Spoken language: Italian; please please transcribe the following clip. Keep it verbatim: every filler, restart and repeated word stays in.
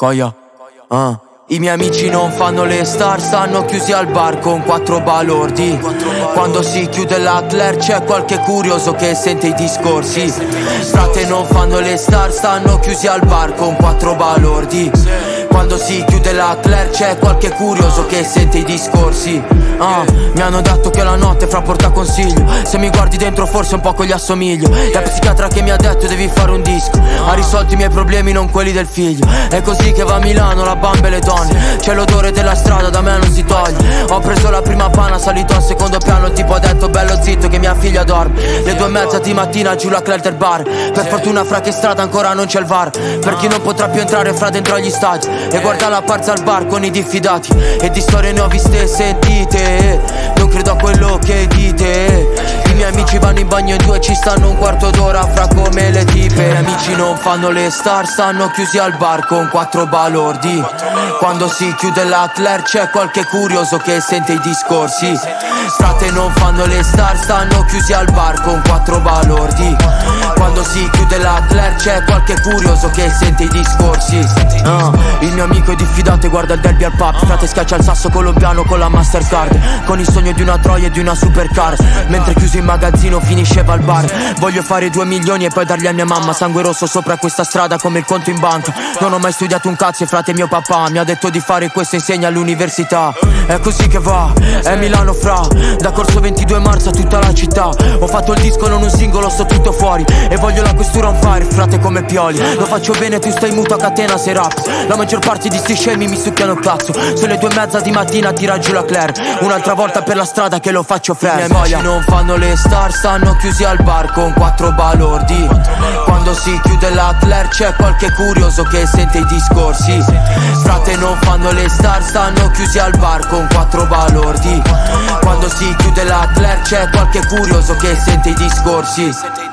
Coia, ah. I miei amici non fanno le star, stanno chiusi al bar con quattro balordi. Quando si chiude l'Atler c'è qualche curioso che sente i discorsi. Frate non fanno le star, stanno chiusi al bar con quattro balordi. Quando si chiude l'Atler c'è qualche curioso che sente i discorsi. Ah, mi hanno detto che la notte fra porta consiglio. Se mi guardi dentro forse un poco gli assomiglio. La psichiatra che mi ha detto devi fare un disco. Ha risolto i miei problemi, non quelli del figlio. È così che va a Milano, la bamba e le donne. C'è l'odore della strada, da me non si toglie. Ho preso la prima pana, salito al secondo piano. Il tipo ha detto bello zitto che mia figlia dorme. Le due e mezza di mattina giù la Clelter Bar. Per fortuna fra che strada ancora non c'è il V A R. Per chi non potrà più entrare fra dentro agli stadi e guarda la parza al bar con i diffidati. E di storie ne ho viste e sentite. Non credo a quello che dite. I miei amici vanno in bagno in due, ci stanno un quarto d'ora fra come le tipe. I miei amici non fanno le star, stanno chiusi al bar con quattro balordi. Quando si chiude l'Atler c'è qualche curioso che sente i discorsi. Frate non fanno le star, stanno chiusi al bar con quattro balordi. Quando si chiude l'Atler c'è qualche curioso che sente i discorsi. uh, Il mio amico è diffidato e guarda il derby al pub. Frate schiaccia il sasso colombiano con la Mastercard, con il sogno di una troia e di una supercar. Mentre chiuso in magazzino finisceva al bar. Voglio fare due milioni e poi darli a mia mamma. Sangue rosso sopra questa strada come il conto in banca. Non ho mai studiato un cazzo e frate mio papà mi ha detto di fare questo, insegna all'università. È così che va, è Milano fra. Da corso ventidue marzo a tutta la città. Ho fatto il disco, non un singolo, sto tutto fuori. E voglio la questura on fire, frate come Pioli. Lo faccio bene, tu stai muto a catena se rap. La maggior parte di sti scemi mi succhiano il cazzo. Sono le due e mezza di mattina, tira giù la Claire. Un'altra volta per la strada che lo faccio fare. I miei amici non fanno le star, stanno chiusi al bar con quattro balordi. Quando si chiude l'Atler c'è qualche curioso che sente i discorsi. Frate non fanno le star, stanno chiusi al bar con quattro balordi. Quando si chiude l'Atler c'è qualche curioso che sente i discorsi.